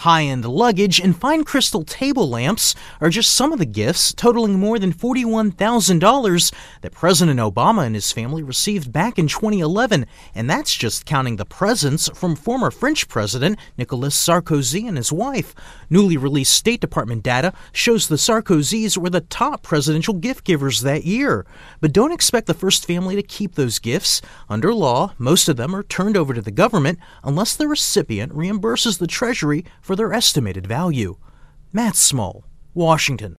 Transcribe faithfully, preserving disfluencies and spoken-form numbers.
high-end luggage, and fine crystal table lamps are just some of the gifts, totaling more than forty-one thousand dollars, that President Obama and his family received back in twenty eleven, and that's just counting the presents from former French President Nicolas Sarkozy and his wife. Newly released State Department data shows the Sarkozys were the top presidential gift givers that year. But don't expect the first family to keep those gifts. Under law, most of them are turned over to the government unless the recipient reimburses the Treasury for their estimated value. Matt Small, Washington.